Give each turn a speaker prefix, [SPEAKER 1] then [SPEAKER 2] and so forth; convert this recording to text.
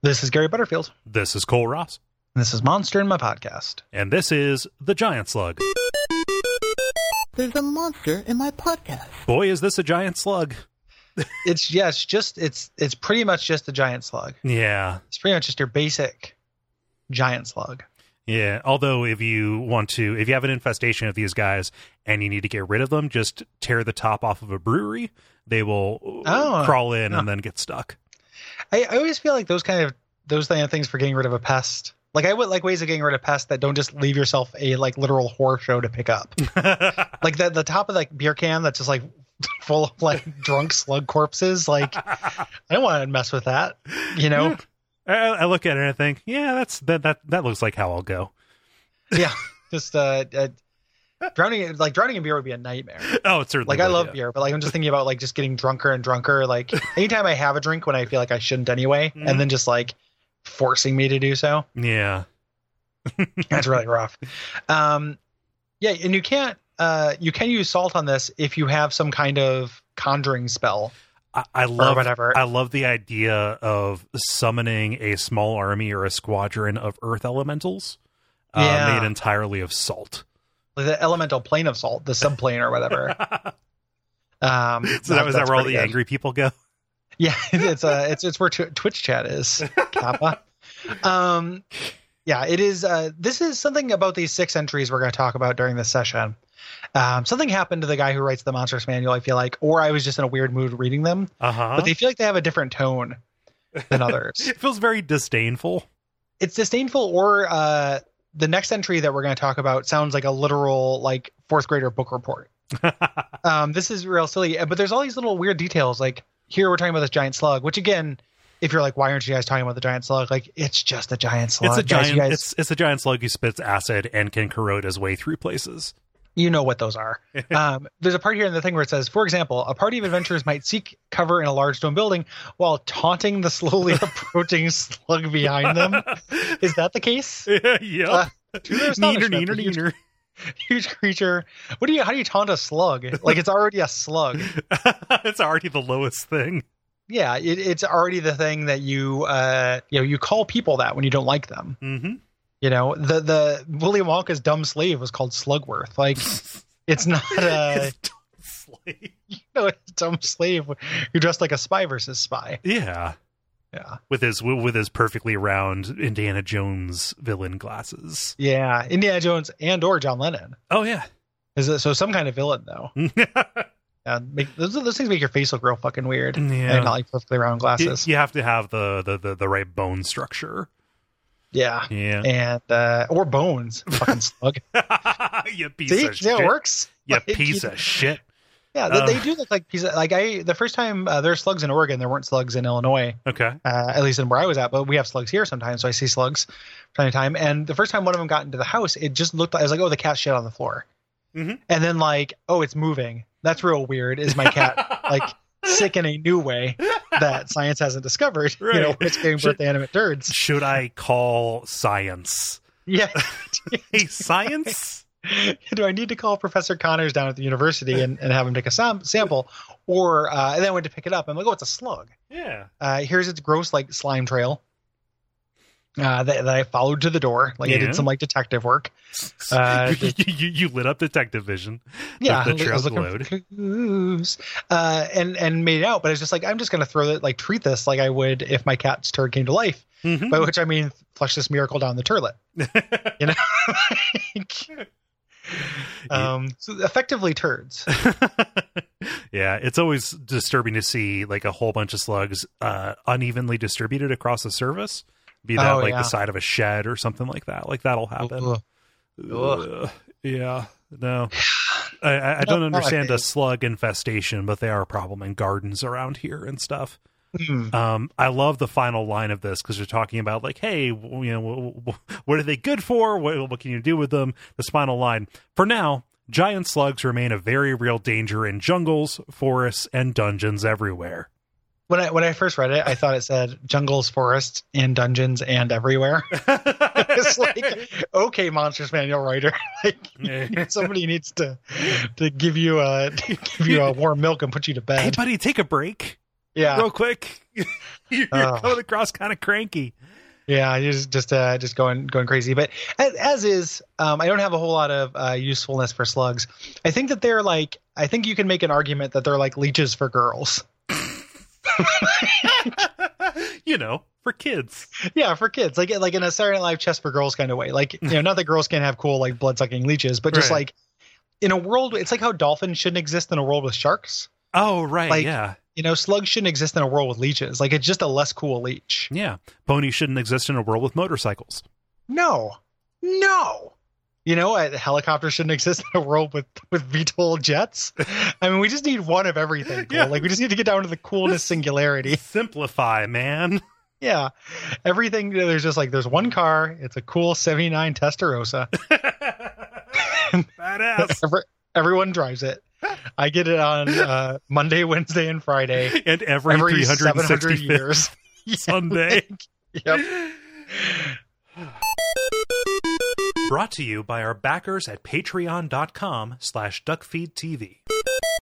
[SPEAKER 1] This is Gary Butterfield.
[SPEAKER 2] This is Cole Ross.
[SPEAKER 1] This is Monster in My Podcast.
[SPEAKER 2] And this is The Giant Slug.
[SPEAKER 3] There's a monster in my podcast.
[SPEAKER 2] Boy, is this a giant slug.
[SPEAKER 1] It's pretty much just a giant slug.
[SPEAKER 2] Yeah.
[SPEAKER 1] It's pretty much just your basic giant slug.
[SPEAKER 2] Yeah, although if you have an infestation of these guys and you need to get rid of them, just tear the top off of a brewery. They will crawl in and then get stuck.
[SPEAKER 1] I always feel like those kind of things for getting rid of a pest. Like I would like ways of getting rid of pests that don't just leave yourself a like literal horror show to pick up. Like the top of like beer can that's just like full of like drunk slug corpses. Like I don't want to mess with that, you know?
[SPEAKER 2] I look at it and I think, yeah, that looks like how I'll go.
[SPEAKER 1] Yeah. Just drowning in beer would be a nightmare.
[SPEAKER 2] Oh, it's certainly
[SPEAKER 1] like I love beer, but like I'm just thinking about like just getting drunker and drunker. Like anytime I have a drink when I feel like I shouldn't anyway, and then just like forcing me to do so.
[SPEAKER 2] Yeah.
[SPEAKER 1] That's really rough. Yeah, and you can use salt on this if you have some kind of conjuring spell.
[SPEAKER 2] I love the idea of summoning a small army or a squadron of earth elementals made entirely of salt.
[SPEAKER 1] Like the elemental plane of salt, the subplane or whatever.
[SPEAKER 2] So is that where all the angry people go?
[SPEAKER 1] Yeah, it's where Twitch chat is. Kappa. Yeah, it is. This is something about these 6 entries we're going to talk about during this session. Something happened to the guy who writes the Monsters Manual, I feel like, or I was just in a weird mood reading them. But they feel like they have a different tone than others.
[SPEAKER 2] It feels very disdainful.
[SPEAKER 1] It's disdainful, or the next entry that we're going to talk about sounds like a literal like 4th grader book report. This is real silly, but there's all these little weird details. Like here we're talking about this giant slug, which again, if you're like, why aren't you guys talking about the giant slug? Like it's just a giant slug.
[SPEAKER 2] It's a giant slug who spits acid and can corrode his way through places.
[SPEAKER 1] You know what those are. There's a part here in the thing where it says, for example, a party of adventurers might seek cover in a large stone building while taunting the slowly approaching slug behind them. Is that the case?
[SPEAKER 2] Yeah. Neener.
[SPEAKER 1] Huge creature. How do you taunt a slug? Like it's already a slug.
[SPEAKER 2] It's already the lowest thing.
[SPEAKER 1] Yeah, it's already the thing that you call people that when you don't like them.
[SPEAKER 2] Mm-hmm.
[SPEAKER 1] You know, the Willy Wonka's dumb slave was called Slugworth. Like, it's not a
[SPEAKER 2] slave.
[SPEAKER 1] You know, it's a dumb slave who dressed like a spy versus spy.
[SPEAKER 2] Yeah. With his perfectly round Indiana Jones villain glasses.
[SPEAKER 1] Yeah, Indiana Jones and or John Lennon.
[SPEAKER 2] Oh yeah.
[SPEAKER 1] So some kind of villain though. Yeah, those things make your face look real fucking weird. Yeah. And not like perfectly round glasses.
[SPEAKER 2] You have to have the right bone structure.
[SPEAKER 1] Yeah. And or bones. Fucking slug.
[SPEAKER 2] You piece of shit.
[SPEAKER 1] It works.
[SPEAKER 2] You piece of shit.
[SPEAKER 1] Yeah, they do look like pieces. Like the first time there are slugs in Oregon, there weren't slugs in Illinois.
[SPEAKER 2] Okay.
[SPEAKER 1] At least in where I was at, but we have slugs here sometimes, so I see slugs from time to time. And the first time one of them got into the house, it just looked like, I was like, oh, the cat shit on the floor.
[SPEAKER 2] Mm-hmm.
[SPEAKER 1] And then like, oh, it's moving. That's real weird. Is my cat like sick in a new way that science hasn't discovered? Right. You know, it's giving birth to animate turds.
[SPEAKER 2] Should I call science?
[SPEAKER 1] Yeah.
[SPEAKER 2] Hey, science?
[SPEAKER 1] Do I need to call Professor Connors down at the university and have him take a sample? Or and then I went to pick it up. I'm like, oh, it's a slug.
[SPEAKER 2] Yeah.
[SPEAKER 1] Here's its gross like slime trail that I followed to the door. Like I did some like detective work.
[SPEAKER 2] You lit up detective vision.
[SPEAKER 1] Yeah,
[SPEAKER 2] the trail
[SPEAKER 1] I was looking for clues, and made it out. But I was just like, I'm just gonna treat this like I would if my cat's turd came to life.
[SPEAKER 2] Mm-hmm.
[SPEAKER 1] By which I mean flush this miracle down the turlet. You know. So effectively turds.
[SPEAKER 2] Yeah, it's always disturbing to see like a whole bunch of slugs unevenly distributed across the surface. Be that the side of a shed or something like that. Like that'll happen. Yeah. No. I don't understand a slug infestation, but they are a problem in gardens around here and stuff. I love the final line of this because you're talking about like, hey, you know, what are they good for? What can you do with them? This final line. For now, giant slugs remain a very real danger in jungles, forests, and dungeons everywhere.
[SPEAKER 1] When I first read it, I thought it said jungles, forests, and dungeons, and everywhere. It's like, okay, Monsters Manual writer, like somebody needs to give you a warm milk and put you to bed.
[SPEAKER 2] Hey, buddy, take a break.
[SPEAKER 1] Yeah,
[SPEAKER 2] real quick. You're coming across kind of cranky.
[SPEAKER 1] Yeah, you're just going crazy. But as is, I don't have a whole lot of usefulness for slugs. I think that I think you can make an argument that they're like leeches for girls.
[SPEAKER 2] For kids.
[SPEAKER 1] Yeah, for kids. Like in a Saturday Night Live Chess for Girls kind of way. Like, not that girls can't have cool like blood-sucking leeches, but just like in a world, it's like how dolphins shouldn't exist in a world with sharks.
[SPEAKER 2] Oh, right,
[SPEAKER 1] like,
[SPEAKER 2] yeah.
[SPEAKER 1] Slugs shouldn't exist in a world with leeches. Like, it's just a less cool leech.
[SPEAKER 2] Yeah. Ponies shouldn't exist in a world with motorcycles.
[SPEAKER 1] No. A helicopter shouldn't exist in a world with VTOL jets. I mean, we just need one of everything. Cool. Yeah. Like, we just need to get down to the coolness singularity.
[SPEAKER 2] Simplify, man.
[SPEAKER 1] Yeah. Everything, there's one car. It's a cool 79 Testarossa.
[SPEAKER 2] Badass.
[SPEAKER 1] Everyone drives it. I get it on Monday, Wednesday, and Friday.
[SPEAKER 2] And every 365
[SPEAKER 1] years.
[SPEAKER 2] Sunday.
[SPEAKER 1] Yep.
[SPEAKER 2] Brought to you by our backers at patreon.com/duckfeedtv.